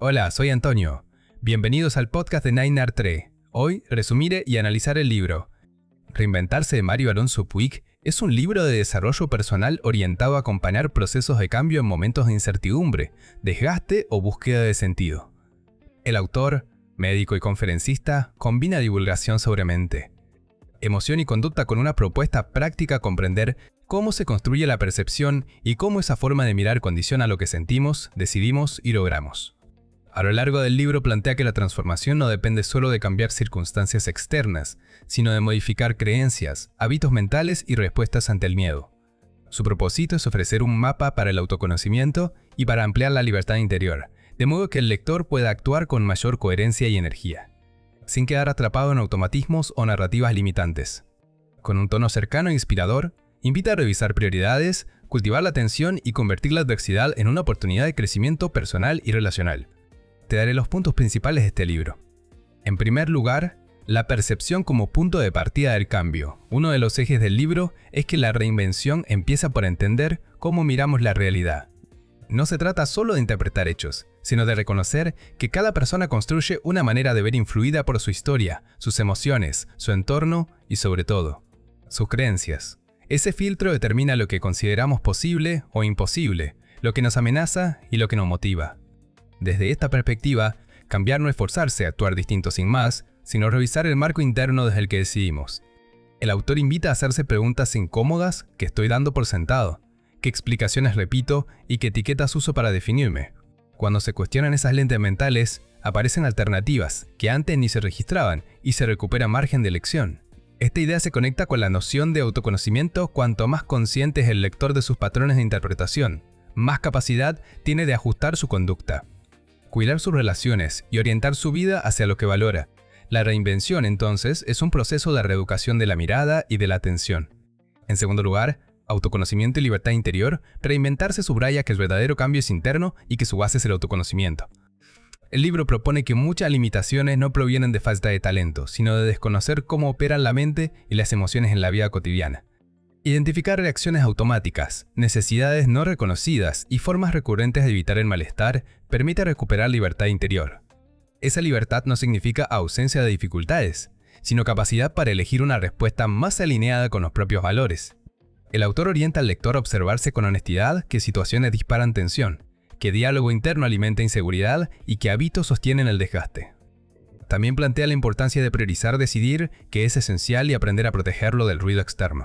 Hola, soy Antonio. Bienvenidos al podcast de Nainar 3. Hoy resumiré y analizar el libro. Reinventarse de Mario Alonso Puig es un libro de desarrollo personal orientado a acompañar procesos de cambio en momentos de incertidumbre, desgaste o búsqueda de sentido. El autor, médico y conferencista, combina divulgación sobre mente, emoción y conducta con una propuesta práctica a comprender cómo se construye la percepción y cómo esa forma de mirar condiciona lo que sentimos, decidimos y logramos. A lo largo del libro plantea que la transformación no depende solo de cambiar circunstancias externas, sino de modificar creencias, hábitos mentales y respuestas ante el miedo. Su propósito es ofrecer un mapa para el autoconocimiento y para ampliar la libertad interior, de modo que el lector pueda actuar con mayor coherencia y energía, sin quedar atrapado en automatismos o narrativas limitantes. Con un tono cercano e inspirador, invita a revisar prioridades, cultivar la atención y convertir la adversidad en una oportunidad de crecimiento personal y relacional. Te daré los puntos principales de este libro. En primer lugar, la percepción como punto de partida del cambio. Uno de los ejes del libro es que la reinvención empieza por entender cómo miramos la realidad. No se trata solo de interpretar hechos, sino de reconocer que cada persona construye una manera de ver influida por su historia, sus emociones, su entorno y, sobre todo, sus creencias. Ese filtro determina lo que consideramos posible o imposible, lo que nos amenaza y lo que nos motiva. Desde esta perspectiva, cambiar no es forzarse a actuar distinto sin más, sino revisar el marco interno desde el que decidimos. El autor invita a hacerse preguntas incómodas que estoy dando por sentado, qué explicaciones repito y qué etiquetas uso para definirme. Cuando se cuestionan esas lentes mentales, aparecen alternativas que antes ni se registraban y se recupera margen de elección. Esta idea se conecta con la noción de autoconocimiento. Cuanto más consciente es el lector de sus patrones de interpretación, más capacidad tiene de ajustar su conducta, cuidar sus relaciones y orientar su vida hacia lo que valora. La reinvención, entonces, es un proceso de reeducación de la mirada y de la atención. En segundo lugar, autoconocimiento y libertad interior. Reinventarse subraya que el verdadero cambio es interno y que su base es el autoconocimiento. El libro propone que muchas limitaciones no provienen de falta de talento, sino de desconocer cómo operan la mente y las emociones en la vida cotidiana. Identificar reacciones automáticas, necesidades no reconocidas y formas recurrentes de evitar el malestar permite recuperar libertad interior. Esa libertad no significa ausencia de dificultades, sino capacidad para elegir una respuesta más alineada con los propios valores. El autor orienta al lector a observarse con honestidad qué situaciones disparan tensión, qué diálogo interno alimenta inseguridad y qué hábitos sostienen el desgaste. También plantea la importancia de priorizar decidir qué es esencial y aprender a protegerlo del ruido externo.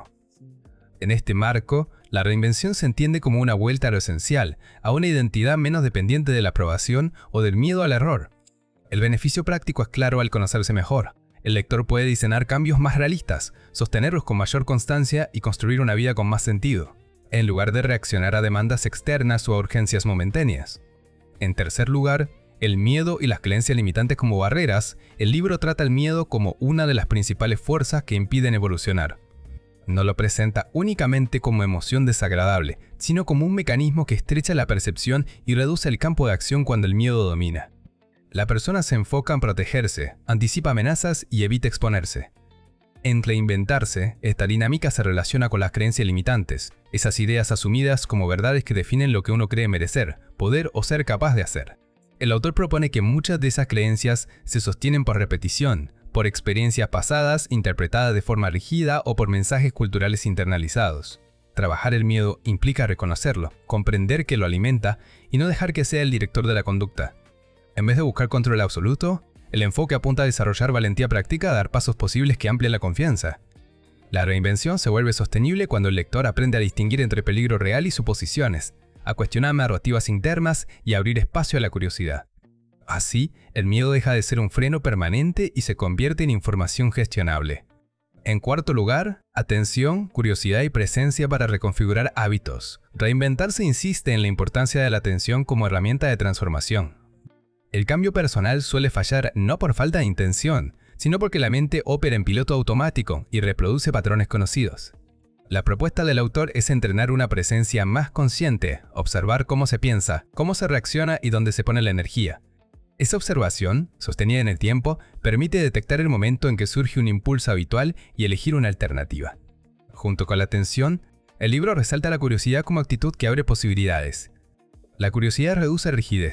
En este marco, la reinvención se entiende como una vuelta a lo esencial, a una identidad menos dependiente de la aprobación o del miedo al error. El beneficio práctico es claro al conocerse mejor. El lector puede diseñar cambios más realistas, sostenerlos con mayor constancia y construir una vida con más sentido, en lugar de reaccionar a demandas externas o a urgencias momentáneas. En tercer lugar, el miedo y las creencias limitantes como barreras. El libro trata el miedo como una de las principales fuerzas que impiden evolucionar. No lo presenta únicamente como emoción desagradable, sino como un mecanismo que estrecha la percepción y reduce el campo de acción cuando el miedo domina. La persona se enfoca en protegerse, anticipa amenazas y evita exponerse. En reinventarse, esta dinámica se relaciona con las creencias limitantes, esas ideas asumidas como verdades que definen lo que uno cree merecer, poder o ser capaz de hacer. El autor propone que muchas de esas creencias se sostienen por repetición, por experiencias pasadas interpretadas de forma rígida o por mensajes culturales internalizados. Trabajar el miedo implica reconocerlo, comprender que lo alimenta y no dejar que sea el director de la conducta. En vez de buscar control absoluto, el enfoque apunta a desarrollar valentía práctica a dar pasos posibles que amplien la confianza. La reinvención se vuelve sostenible cuando el lector aprende a distinguir entre peligro real y suposiciones, a cuestionar narrativas internas y a abrir espacio a la curiosidad. Así, el miedo deja de ser un freno permanente y se convierte en información gestionable. En cuarto lugar, atención, curiosidad y presencia para reconfigurar hábitos. Reinventarse insiste en la importancia de la atención como herramienta de transformación. El cambio personal suele fallar no por falta de intención, sino porque la mente opera en piloto automático y reproduce patrones conocidos. La propuesta del autor es entrenar una presencia más consciente, observar cómo se piensa, cómo se reacciona y dónde se pone la energía. Esa observación, sostenida en el tiempo, permite detectar el momento en que surge un impulso habitual y elegir una alternativa. Junto con la atención, el libro resalta la curiosidad como actitud que abre posibilidades. La curiosidad reduce rigidez,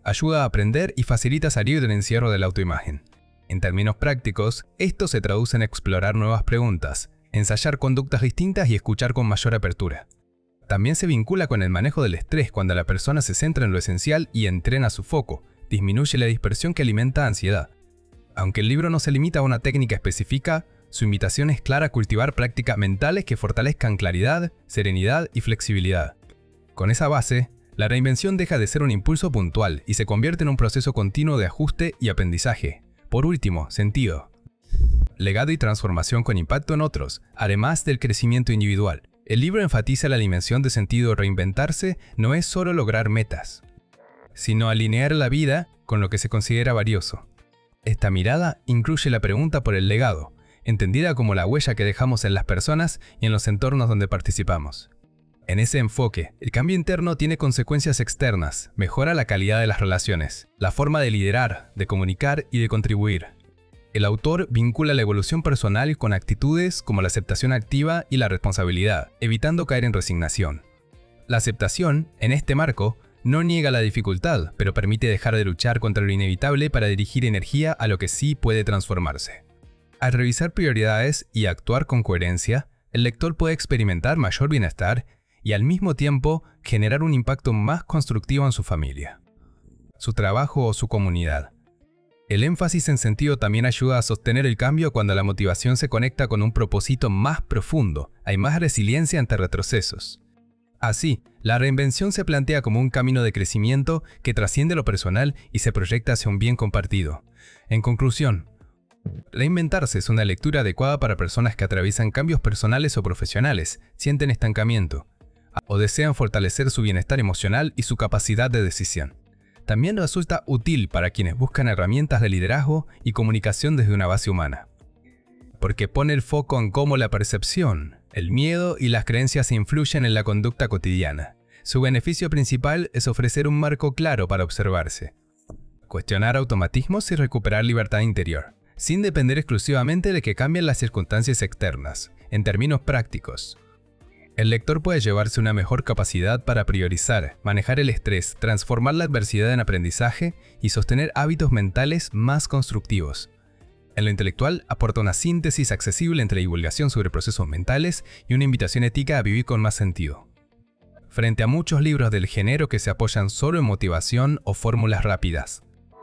ayuda a aprender y facilita salir del encierro de la autoimagen. En términos prácticos, esto se traduce en explorar nuevas preguntas, ensayar conductas distintas y escuchar con mayor apertura. También se vincula con el manejo del estrés cuando la persona se centra en lo esencial y entrena su foco, disminuye la dispersión que alimenta ansiedad. Aunque el libro no se limita a una técnica específica, su invitación es clara a cultivar prácticas mentales que fortalezcan claridad, serenidad y flexibilidad. Con esa base, la reinvención deja de ser un impulso puntual y se convierte en un proceso continuo de ajuste y aprendizaje. Por último, sentido. Legado y transformación con impacto en otros, además del crecimiento individual. El libro enfatiza la dimensión de sentido. Reinventarse no es solo lograr metas, sino alinear la vida con lo que se considera valioso. Esta mirada incluye la pregunta por el legado, entendida como la huella que dejamos en las personas y en los entornos donde participamos. En ese enfoque, el cambio interno tiene consecuencias externas, mejora la calidad de las relaciones, la forma de liderar, de comunicar y de contribuir. El autor vincula la evolución personal con actitudes como la aceptación activa y la responsabilidad, evitando caer en resignación. La aceptación, en este marco, no niega la dificultad, pero permite dejar de luchar contra lo inevitable para dirigir energía a lo que sí puede transformarse. Al revisar prioridades y actuar con coherencia, el lector puede experimentar mayor bienestar y al mismo tiempo generar un impacto más constructivo en su familia, su trabajo o su comunidad. El énfasis en sentido también ayuda a sostener el cambio cuando la motivación se conecta con un propósito más profundo, hay más resiliencia ante retrocesos. Así, la reinvención se plantea como un camino de crecimiento que trasciende lo personal y se proyecta hacia un bien compartido. En conclusión, reinventarse es una lectura adecuada para personas que atraviesan cambios personales o profesionales, sienten estancamiento, o desean fortalecer su bienestar emocional y su capacidad de decisión. También resulta útil para quienes buscan herramientas de liderazgo y comunicación desde una base humana, porque pone el foco en cómo la percepción, el miedo y las creencias influyen en la conducta cotidiana. Su beneficio principal es ofrecer un marco claro para observarse, cuestionar automatismos y recuperar libertad interior, sin depender exclusivamente de que cambien las circunstancias externas. En términos prácticos, el lector puede llevarse una mejor capacidad para priorizar, manejar el estrés, transformar la adversidad en aprendizaje y sostener hábitos mentales más constructivos. En lo intelectual, aporta una síntesis accesible entre divulgación sobre procesos mentales y una invitación ética a vivir con más sentido. Frente a muchos libros del género que se apoyan solo en motivación o fórmulas rápidas,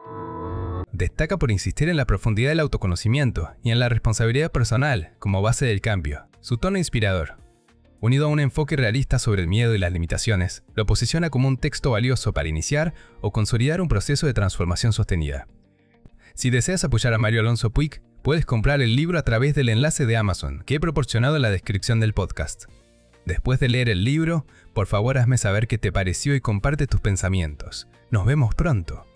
destaca por insistir en la profundidad del autoconocimiento y en la responsabilidad personal como base del cambio. Su tono inspirador, unido a un enfoque realista sobre el miedo y las limitaciones, lo posiciona como un texto valioso para iniciar o consolidar un proceso de transformación sostenida. Si deseas apoyar a Mario Alonso Puig, puedes comprar el libro a través del enlace de Amazon que he proporcionado en la descripción del podcast. Después de leer el libro, por favor hazme saber qué te pareció y comparte tus pensamientos. Nos vemos pronto.